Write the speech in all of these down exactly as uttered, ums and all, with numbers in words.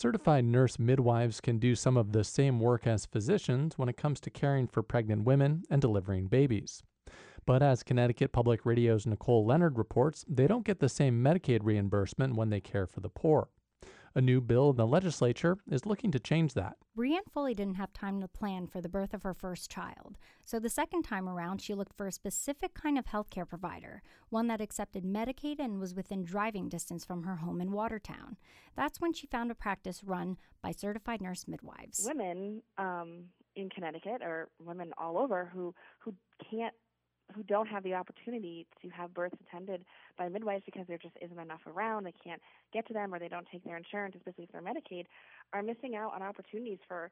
Certified nurse midwives can do some of the same work as physicians when it comes to caring for pregnant women and delivering babies. But as Connecticut Public Radio's Nicole Leonard reports, they don't get the same Medicaid reimbursement when they care for the poor. A new bill in the legislature is looking to change that. Brianne Foley didn't have time to plan for the birth of her first child. So the second time around, she looked for a specific kind of healthcare provider, one that accepted Medicaid and was within driving distance from her home in Watertown. That's when she found a practice run by certified nurse midwives. Women um, in Connecticut, or women all over, who, who can't who don't have the opportunity to have births attended by midwives because there just isn't enough around, they can't get to them, or they don't take their insurance, especially if they're Medicaid, are missing out on opportunities for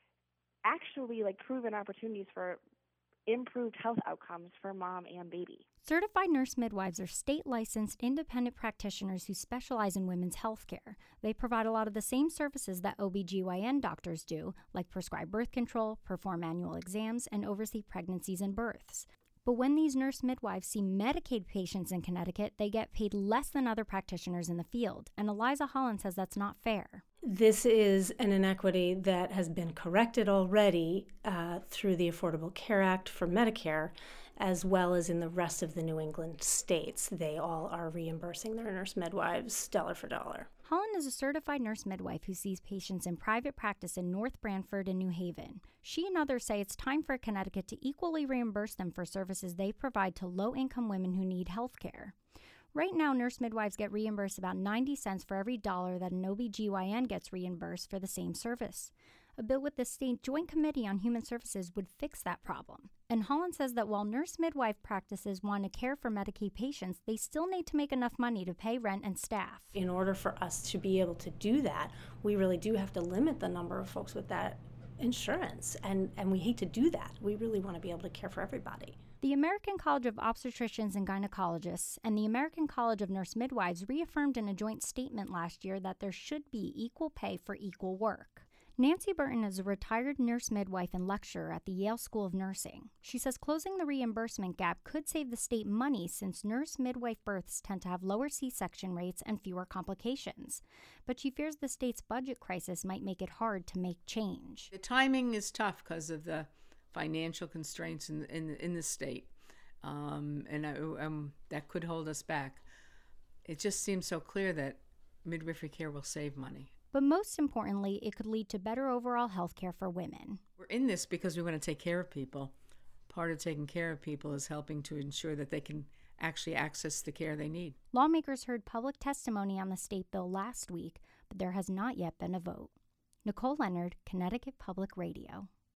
actually like proven opportunities for improved health outcomes for mom and baby. Certified nurse midwives are state-licensed independent practitioners who specialize in women's health care. They provide a lot of the same services that O B G Y N doctors do, like prescribe birth control, perform annual exams, and oversee pregnancies and births. But when these nurse midwives see Medicaid patients in Connecticut, they get paid less than other practitioners in the field. And Eliza Holland says that's not fair. This is an inequity that has been corrected already uh, through the Affordable Care Act for Medicare, as well as in the rest of the New England states. They all are reimbursing their nurse midwives dollar for dollar. Holland is a certified nurse midwife who sees patients in private practice in North Branford and New Haven. She and others say it's time for Connecticut to equally reimburse them for services they provide to low-income women who need health care. Right now, nurse midwives get reimbursed about ninety cents for every dollar that an O B G Y N gets reimbursed for the same service. A bill with the State Joint Committee on Human Services would fix that problem. And Holland says that while nurse midwife practices want to care for Medicaid patients, they still need to make enough money to pay rent and staff. In order for us to be able to do that, we really do have to limit the number of folks with that insurance, and, and we hate to do that. We really want to be able to care for everybody. The American College of Obstetricians and Gynecologists and the American College of Nurse Midwives reaffirmed in a joint statement last year that there should be equal pay for equal work. Nancy Burton is a retired nurse midwife and lecturer at the Yale School of Nursing. She says closing the reimbursement gap could save the state money since nurse midwife births tend to have lower C-section rates and fewer complications. But she fears the state's budget crisis might make it hard to make change. The timing is tough because of the financial constraints in in, in the state, um, and I, um, that could hold us back. It just seems so clear that midwifery care will save money. But most importantly, it could lead to better overall health care for women. We're in this because we want to take care of people. Part of taking care of people is helping to ensure that they can actually access the care they need. Lawmakers heard public testimony on the state bill last week, but there has not yet been a vote. Nicole Leonard, Connecticut Public Radio.